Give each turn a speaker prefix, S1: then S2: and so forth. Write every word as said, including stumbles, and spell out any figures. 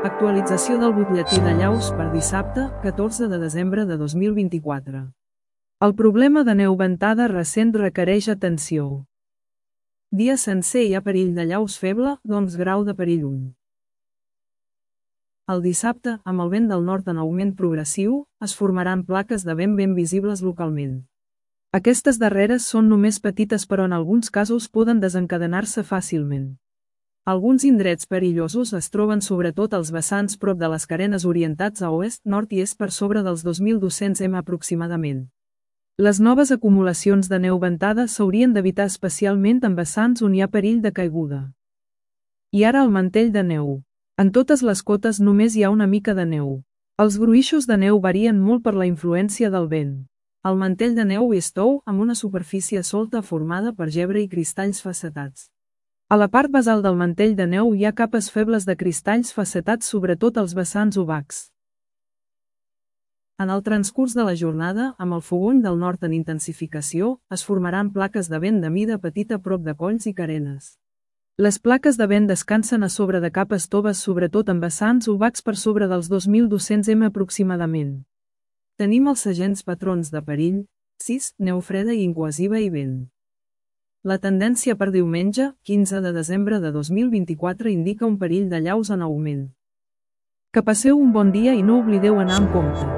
S1: Actualització del butlletí de llaus per dissabte, catorze de desembre de dos mil vint-i-quatre. El problema de neu ventada recent requereix atenció. Dia sencer hi ha perill de llaus feble, doncs grau de perill un. El dissabte, amb el vent del nord en augment progressiu, es formaran plaques de vent ben visibles localment. Aquestes darreres són només petites però en alguns casos poden desencadenar-se fàcilment. Alguns indrets perillosos es troben sobretot als vessants prop de les carenes orientats a oest, nord i est per sobre dels dos mil dos-cents metres aproximadament. Les noves acumulacions de neu ventada s'haurien d'evitar especialment en vessants on hi ha perill de caiguda. I ara el mantell de neu. En totes les cotes només hi ha una mica de neu. Els gruixos de neu varien molt per la influència del vent. El mantell de neu és tou, amb una superfície solta formada per gebre i cristalls facetats. A la part basal del mantell de neu hi ha capes febles de cristalls facetats sobretot als vessants obacs. En el transcurs de la jornada, amb el fogoll del nord en intensificació, es formaran plaques de vent de mida petita prop de colls i carenes. Les plaques de vent descansen a sobre de capes toves sobretot en vessants obacs per sobre dels dos mil dos-cents metres aproximadament. Tenim els segents patrons de perill, sis, neu freda i incohesiva i vent. La tendència per diumenge, quinze de desembre de dos mil vint-i-quatre indica un perill de llaus en augment. Que passeu un bon dia i no oblideu anar amb compte.